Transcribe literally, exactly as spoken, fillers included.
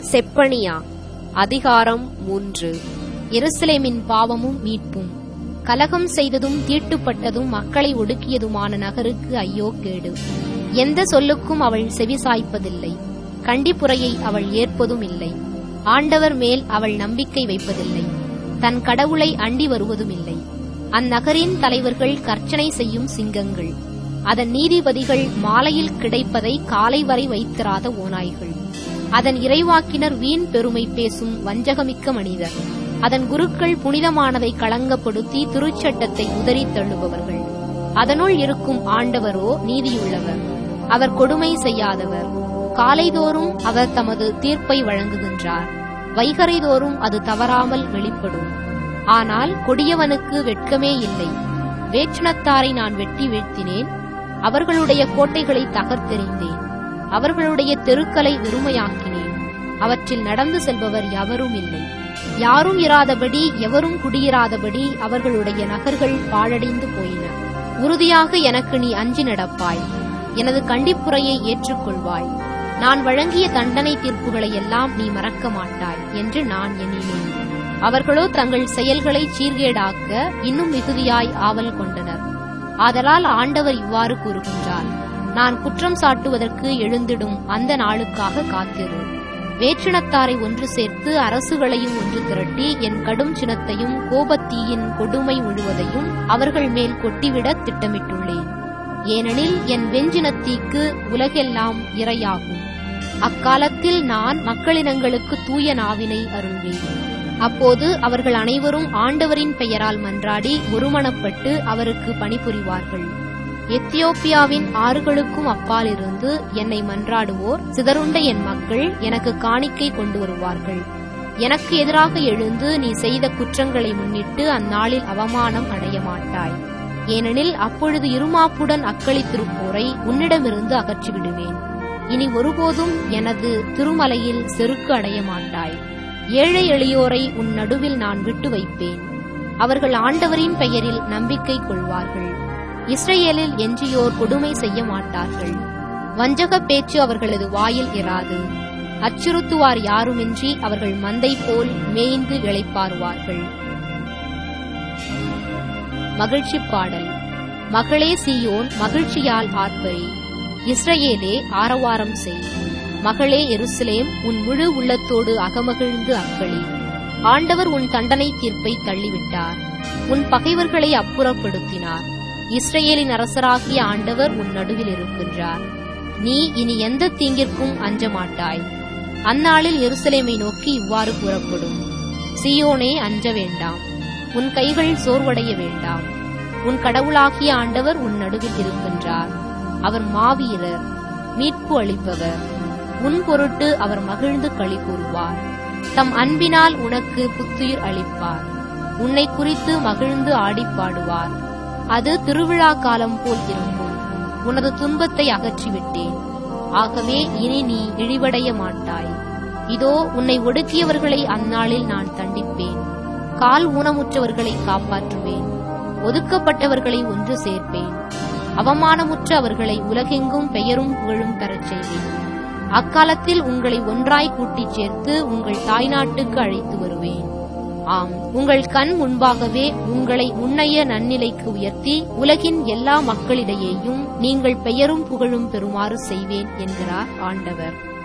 செப்பனியா அதிகாரம் மூன்று. எருசலேமின் பாவமும் மீட்பும். கலகம் செய்ததும் தீட்டுப்பட்டதும் மக்களை ஒடுக்கியதுமான நகருக்கு ஐயோ கேடு! எந்த சொல்லுக்கும் அவள் செவிசாய்ப்பதில்லை, கண்டிப்புரையை அவள் ஏற்பதும் இல்லை. ஆண்டவர் மேல் அவள் நம்பிக்கை வைப்பதில்லை, தன் கடவுளை அண்டி வருவதுமில்லை. அந்நகரின் தலைவர்கள் கர்ச்சனை செய்யும் சிங்கங்கள், அதன் நீதிபதிகள் மாலையில் கிடைப்பதை காலை வரை வைத்திராத ஓநாய்கள். அதன் இறைவாக்கினர் வீண் பெருமை பேசும் வஞ்சகமிக்க மனிதர். அதன் குருக்கள் புனிதமானதை களங்கப்படுத்தி திருச்சட்டத்தை உதறி தள்ளுபவர்கள். அதனுள் இருக்கும் ஆண்டவரோ நீதியுள்ளவர், அவர் கொடுமை செய்யாதவர். காலைதோறும் அவர் தமது தீர்ப்பை வழங்குகின்றார், வைகறைதோறும் அது தவறாமல் வெளிப்படும். ஆனால் கொடியவனுக்கு வெட்கமே இல்லை. வேற்றினத்தாரை நான் வெட்டி வீழ்த்தினேன், அவர்களுடைய கோட்டைகளை தகர்த்தெறிந்தேன், அவர்களுடைய தெருக்களை வெறுமையாக்கினேன். அவற்றில் நடந்து செல்பவர் எவரும் இல்லை, யாரும் இராதபடி எவரும் குடியிராதபடி அவர்களுடைய நகர்கள் பாழடைந்து போயின. உறுதியாக எனக்கு நீ அஞ்சி நடப்பாய், எனது கண்டிப்புரையை ஏற்றுக்கொள்வாய். நான் வழங்கிய தண்டனை தீர்ப்புகளை எல்லாம் நீ மறக்க மாட்டாய் என்று நான் எண்ணினேன். அவர்களோ தங்கள் செயல்களை சீர்கேடாக்க இன்னும் மிகுதியாய் ஆவல் கொண்டனர். ஆதலால் ஆண்டவர் இவ்வாறு கூறுகின்றார்: நான் குற்றம் சாட்டுவதற்கு எழுந்திடும் அந்த நாளுக்காக காத்திரு. வேற்றினத்தாரை ஒன்று சேர்த்து அரசுகளையும் ஒன்று திரட்டி என் கடும் சினத்தையும் கோபத்தீயின் கொடுமை முழுவதையும் அவர்கள் மேல் கொட்டிவிட திட்டமிட்டுள்ளேன். ஏனெனில் என் வெஞ்சினத்தீக்கு உலகெல்லாம் இரையாகும். அக்காலத்தில் நான் மக்களினங்களுக்கு தூய நாவினை அருள்வேன். அப்போது அவர்கள் அனைவரும் ஆண்டவரின் பெயரால் மன்றாடி ஒருமனப்பட்டு அவருக்கு பணிபுரிவார்கள். எத்தியோப்பியாவின் ஆறுகளுக்கும் அப்பாலிருந்து என்னை மன்றாடுவோர், சிதறுண்ட என் மக்கள் எனக்கு காணிக்கை கொண்டு வருவார்கள். எனக்கு எதிராக எழுந்து நீ செய்த குற்றங்களை முன்னிட்டு அந்நாளில் அவமானம் அடைய மாட்டாய். ஏனெனில் அப்பொழுது இருமாப்புடன் அக்களித்திருப்போரை உன்னிடமிருந்து அகற்றிவிடுவேன். இனி ஒருபோதும் எனது திருமலையில் செருக்கு அடைய மாட்டாய். ஏழை எளியோரை உன் நடுவில் நான் விட்டு வைப்பேன். அவர்கள் ஆண்டவரின் பெயரில் நம்பிக்கை கொள்வார்கள். இஸ்ரேலில் எஞ்சியோர் கொடுமை செய்ய மாட்டார்கள். வஞ்சக பேச்சு அவர்களது வாயில் இராது. அச்சுறுத்துவார் யாருமின்றி அவர்கள் மந்தை போல் மேய்ந்து இளைப்பாறுவார்கள். மகிழ்ச்சி பாடல். மகளே சீயோன், மகிழ்ச்சியால் ஆர்ப்பரி. இஸ்ரேலே, ஆரவாரம் செய். மகளே எருசலேம், உன் முழு உள்ளத்தோடு அகமகிழ்ந்து அக்களி. ஆண்டவர் உன் தண்டனை தீர்ப்பை தள்ளிவிட்டார், உன் பகைவர்களை அப்புறப்படுத்தினார். இஸ்ரேலின் அரசராகிய ஆண்டவர் உன் நடுவில் இருக்கின்றார். நீ இனி எந்த தீங்கிற்கும் அஞ்ச மாட்டாய். அந்நாளில் எருசலேமை நோக்கி இவ்வாறு கூறப்படும்: சீயோனே, அஞ்ச வேண்டாம், உன் கைகள் சோர்வடைய வேண்டாம். உன் கடவுளாகிய ஆண்டவர் உன் நடுவில் இருக்கின்றார். அவர் மாவீரர், மீட்பு அளிப்பவர். உன் பொருட்டு அவர் மகிழ்ந்து களி கூறுவார். தம் அன்பினால் உனக்கு புத்துயிர் அளிப்பார். உன்னை குறித்து மகிழ்ந்து ஆடிப்பாடுவார். அது திருவிழா காலம் போல் இருக்கும். உனது துன்பத்தை அகற்றிவிட்டேன், ஆகவே இனி நீ இழிவடைய மாட்டாய். இதோ உன்னை ஒடுக்கியவர்களை அந்நாளில் நான் தண்டிப்பேன். கால் ஊனமுற்றவர்களை காப்பாற்றுவேன். ஒதுக்கப்பட்டவர்களை ஒன்று சேர்ப்பேன். அவமானமுற்ற அவர்களை உலகெங்கும் பெயரும் புகழும் பெறச் செய்வேன். அக்காலத்தில் உங்களை ஒன்றாய் கூட்டிச் சேர்த்து உங்கள் தாய்நாட்டுக்கு அழைத்து வருவேன். ஆம், உங்கள் கண் முன்பாகவே உங்களை முன்னைய நன்னிலைக்கு உயர்த்தி உலகின் எல்லா மக்களிடையேயும் நீங்கள் பெயரும் புகழும் பெறுமாறு செய்வேன் என்கிறார் ஆண்டவர்.